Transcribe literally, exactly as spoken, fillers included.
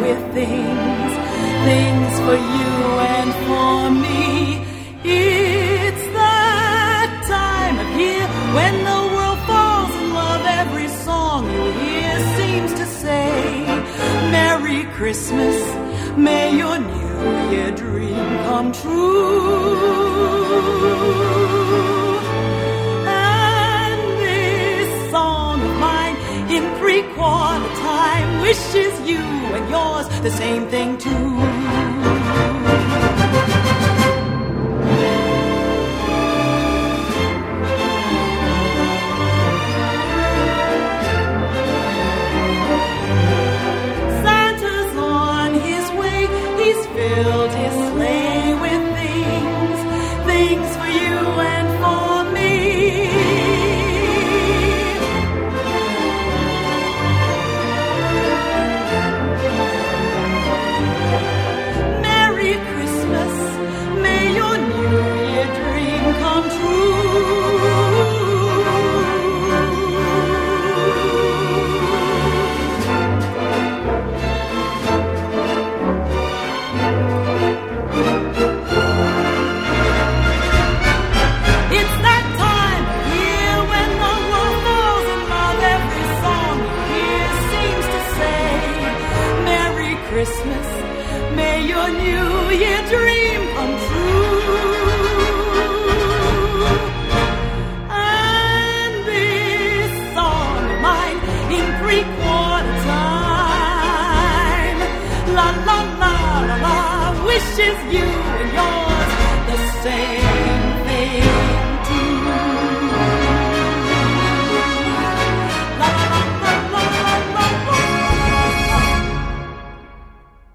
with things, things for you and for me. It's that time of year when the world falls in love. Every song you hear seems to say, Merry Christmas, may your New Year dream come true. And this song of mine in three-quarter time wishes you and yours the same thing too. Filled his sleigh with things, things for you and for me. Merry Christmas, may your New Year dream come true. Christmas, may your New Year dream come true. And this song of mine in three-quarter time, la la la la la, wishes you and yours the same.